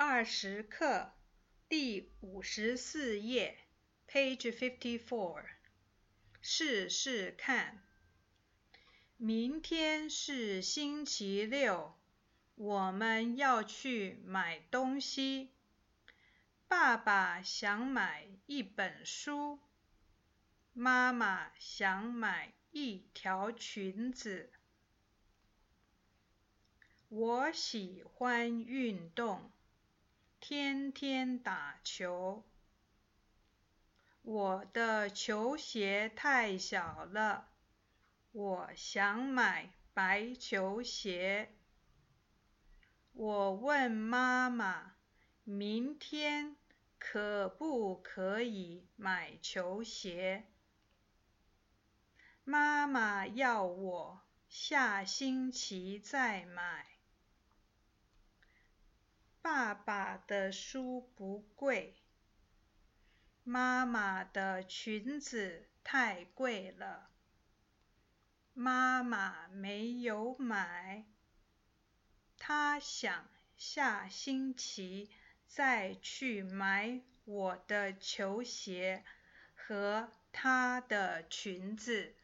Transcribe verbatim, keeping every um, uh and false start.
二十课第五十四页 page fifty-four 试试看。明天是星期六，我们要去买东西。爸爸想买一本书，妈妈想买一条裙子。我喜欢运动，天天打球。我的球鞋太小了，我想买白球鞋。我问妈妈，明天可不可以买球鞋？妈妈要我下星期再买。爸爸的书不贵，妈妈的裙子太贵了，妈妈没有买，她想下星期再去买我的球鞋和她的裙子。